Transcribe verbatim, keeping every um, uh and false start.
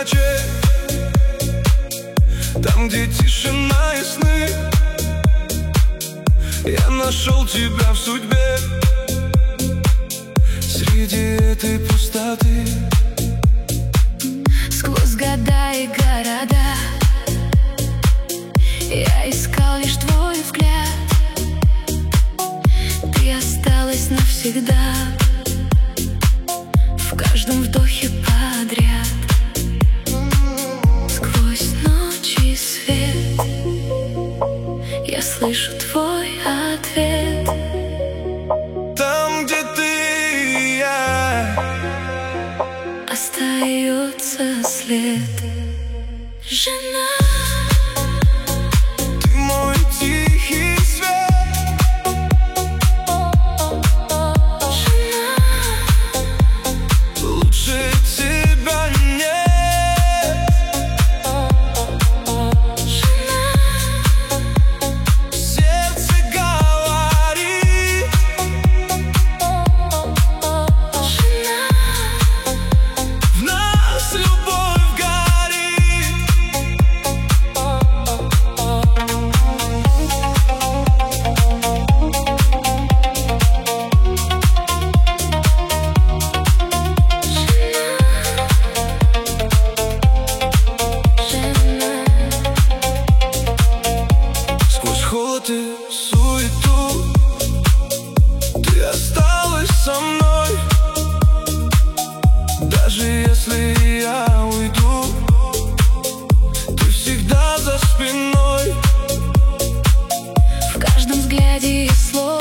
ночей, там, где тишина и сны, я нашел тебя в судьбе. Среди этой пустоты, сквозь года и города, я искал лишь твой взгляд. Ты осталась навсегда, в каждом вдохе подряд. Сквозь ночь и свет я слышу твой ответ. Там, где ты и я, остается след. Жена, ты мой тихий свет. жена, Лучше тебя нет. жена, Сердце говорит, жена, в нас любовь горит. жена. Сквозь холод и суету ты осталась со мной. Даже если я уйду, ты всегда за спиной. В каждом взгляде и слове